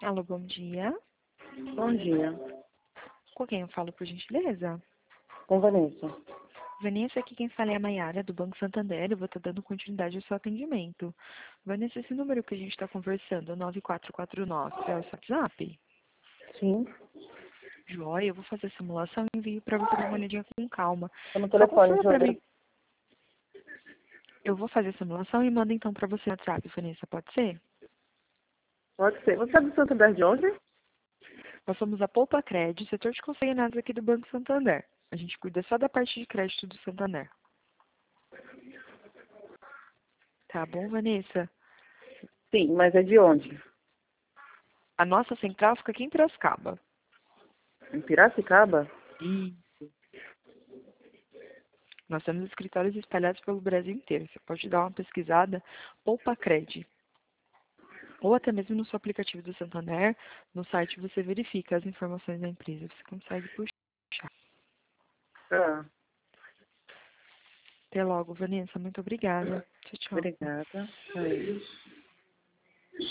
Alô, bom dia. Bom dia. Com quem eu falo, por gentileza? Com Vanessa. Vanessa, aqui quem fala é a Mayara, do Banco Santander. Eu vou estar dando continuidade ao seu atendimento. Vanessa, esse número que a gente está conversando, 9449, é o seu WhatsApp? Sim. Joia, eu vou fazer a simulação e envio para você dar uma olhadinha com calma. Tô no Só telefone, confirma para Júlia. mim. Eu vou fazer a simulação e mando então para você no WhatsApp, Vanessa, pode ser? Pode ser. Você é do Santander de onde? Nós somos a Poupa Crédito, setor de consignados aqui do Banco Santander. A gente cuida só da parte de crédito do Santander. Tá bom, Vanessa? Sim, mas é de onde? A nossa central fica aqui em Piracicaba. Em Piracicaba? E nós temos escritórios espalhados pelo Brasil inteiro. Você pode dar uma pesquisada, Poupa Cred. Ou até mesmo no seu aplicativo do Santander, no site você verifica as informações da empresa. Você consegue puxar. Tá. Até logo, Vanessa. Muito obrigada. Tchau, tchau. Obrigada. Aí.